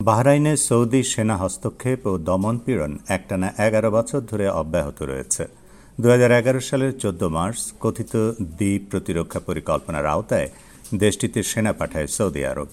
বাহরাইনে Saudi সেনা হস্তক্ষেপ ও দমনপীড়ন একটানা 11 বছর ধরে অব্যাহত রয়েছে। 2011 সালের 14 মার্চ কথিত দ্বীপ প্রতিরক্ষা পরিকল্পনার আওতায় দেশটিতে সেনা পাঠায় সৌদি আরব।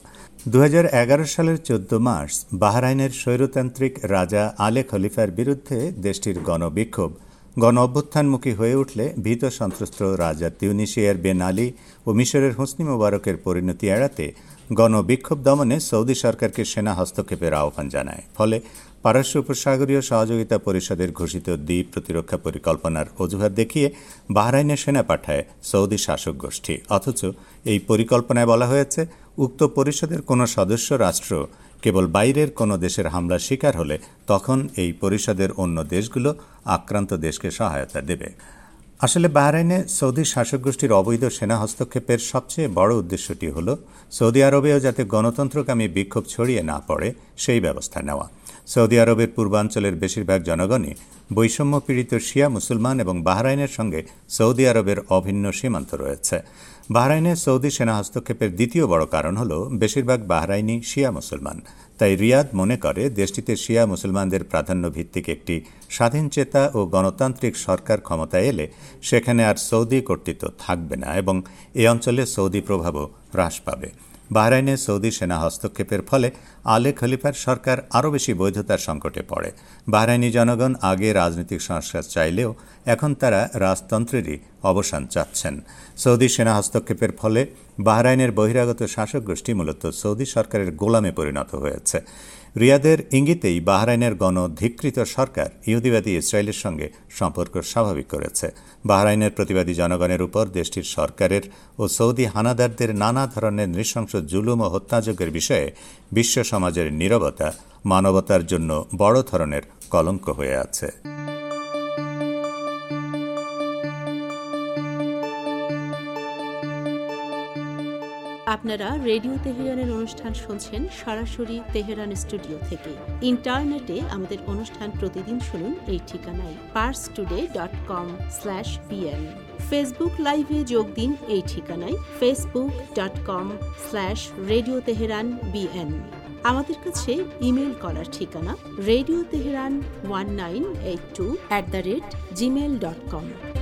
2011 সালের 14 মার্চ বাহরাইনের স্বৈরতান্ত্রিক রাজা আলে খলিফার বিরুদ্ধে দেশটির গণবিক্ষোভ গণ অভ্যুত্থানমুখী হয়ে উঠলে ভীত সন্ত্রস্ত রাজা তিউনিসিয়ার বেন আলী ও মিশরের হোসনি মোবারকের পরিণতি এড়াতে গণবিক্ষোভ দমনে সৌদি সরকারকে সেনা হস্তক্ষেপের আহ্বান জানায়। ফলে পারস্য উপসাগরীয় সহযোগিতা পরিষদের ঘোষিত দ্বীপ প্রতিরক্ষা পরিকল্পনার অজুহাত দেখিয়ে বাহরাইনে সেনা পাঠায় সৌদি শাসক গোষ্ঠী। অথচ এই পরিকল্পনায় বলা হয়েছে, উক্ত পরিষদের কোনো সদস্য রাষ্ট্র কেবল বাইরের কোনো দেশের হামলার শিকার হলে তখন এই পরিষদের অন্য দেশগুলো আক্রান্ত দেশকে সহায়তা দেবে। আসলে বাহরাইনে সৌদি শাসক গোষ্ঠীর অবৈধ সেনা হস্তক্ষেপের সবচেয়ে বড় উদ্দেশ্যটি হল সৌদি আরবেও যাতে গণতন্ত্রকামী বিক্ষোভ ছড়িয়ে না পড়ে সেই ব্যবস্থা নেওয়া। সৌদি আরবের পূর্বাঞ্চলের বেশিরভাগ জনগণই বৈষম্য পীড়িত শিয়া মুসলমান এবং বাহরাইনের সঙ্গে সৌদি আরবের অভিন্ন সীমান্ত রয়েছে। বাহরাইনে সৌদি সেনা হস্তক্ষেপের দ্বিতীয় বড় কারণ হল বেশিরভাগ বাহরাইনি শিয়া মুসলমান। তাই রিয়াদ মনে করে দেশটিতে শিয়া মুসলমানদের প্রাধান্য ভিত্তিক একটি স্বাধীনচেতা ও গণতান্ত্রিক সরকার ক্ষমতায় এলে সেখানে আর সৌদি কর্তৃত্ব থাকবে না এবং এ অঞ্চলে সৌদি প্রভাবও হ্রাস পাবে। বাহরাইনে সৌদি সেনা হস্তক্ষেপের ফলে আলে খলিফার সরকার আরও বেশি বৈধতার সংকটে পড়ে। বাহরাইনি জনগণ আগে রাজনৈতিক সংস্কার চাইলেও এখন তারা রাজতন্ত্রেরই অবসান চাচ্ছেন। সৌদি সেনা হস্তক্ষেপের ফলে বাহরাইনের বহিরাগত শাসক গোষ্ঠী মূলত সৌদি সরকারের গোলামে পরিণত হয়েছে। রিয়াদের ইঙ্গিতেই বাহরাইনের গণধিকৃত সরকার ইহুদিবাদী ইসরায়েলের সঙ্গে সম্পর্ক স্বাভাবিক করেছে। বাহরাইনের প্রতিবাদী জনগণের উপর দেশটির সরকারের ও সৌদি হানাদারদের নানা ধরনের নৃশংস জুলুম ও হত্যাযজ্ঞের বিষয়ে বিশ্ব সমাজের নীরবতা মানবতার জন্য বড় ধরনের কলঙ্ক হয়ে আছে। আপনারা রেডিও তেহরানের অনুষ্ঠান শুনছেন সরাসরি তেহরান স্টুডিও থেকে। ইন্টারনেটে আমাদের অনুষ্ঠান প্রতিদিন শুনুন এই ঠিকানায় parstoday.com/bn। ফেসবুক লাইভে যোগ দিন এই ঠিকানায় facebook.com/radio tehran bn। আমাদের কাছে ইমেল করার ঠিকানা radioteheran1982@gmail.com।